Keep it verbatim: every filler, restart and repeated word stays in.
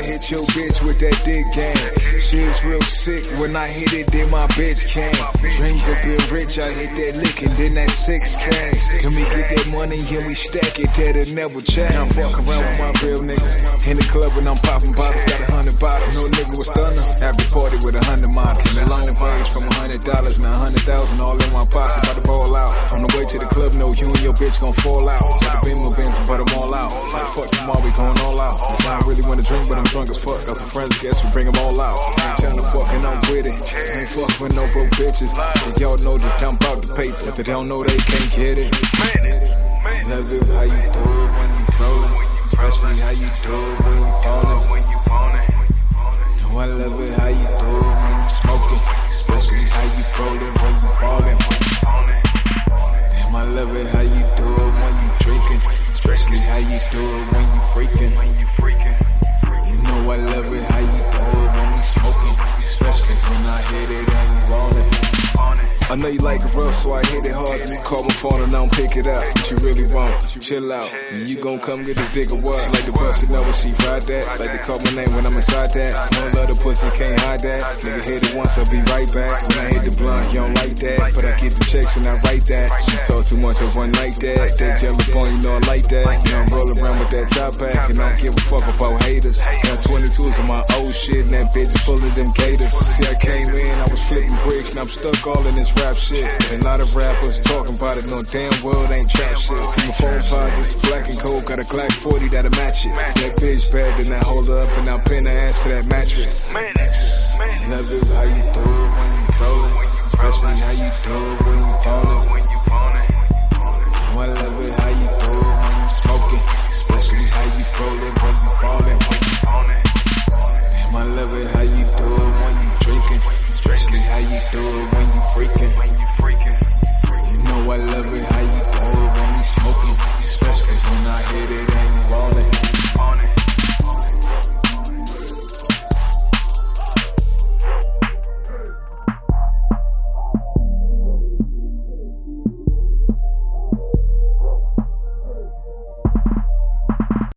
hit your bitch with that dick game. Shit's real sick, when I hit it, then my bitch came. Dreams of being rich, I hit that lick and then that six came. Can we get that money and we stack it, that'll never change. I'm fucking around with my real niggas in the club and I'm popping bottles, got a hundred bottles. No nigga was stunner, after party with a hundred models. And the long range from a hundred dollars, now a hundred thousand all in my pocket, about to ball out. On the way to the club, no, you and your bitch gon' fall out. Got the Beamer Benz, but I'm all out. Like fuck tomorrow, we going all out. I don't really wanna drink, but I'm drunk as fuck. Got some friends, guess we bring them all out. Ain't tryna fucking, I'm with it. Ain't fuck with no broke bitches. And y'all know that I'm about the paper, but they don't know they can't get it. Love it how you do it when you rollin', especially how you do it when you fallin'. No, I love it how you do it when you smoking, especially how you rollin' when you fallin'. Damn, I love it how you do it when you drinkin', especially how you do it when you freakin'. You know I love it how you do it when we smoking, especially when I hit it and you rollin'. I know you like it rough, so I hit it hard. You call my phone and I don't pick it up, but you really won't. Chill out, and you gon' come get this dick or what? She like to bust it up when she ride that. Like to call my name when I'm inside that. No love the pussy, can't hide that. Nigga hit it once, I'll be right back. When I hit the blunt, you don't like that, but I get the checks and I write that. She talk too much, I one like that. That yellow bone, you know I like that. Now I'm rolling around with that top back, and I don't give a fuck about haters. Got twenty-twos on my old shit, and that bitch is full of them gators. See, I came in, I was flipping bricks, and I'm stuck all in this rap shit. And a lot of rappers talking about it, no damn world ain't trap shit. See my phone posits, black and gold, got a Glock forty that'll match it. That bitch bad, then I hold her up and I pin her ass to that mattress. Love it how you do it when you rollin', especially how you do it when you fallin'.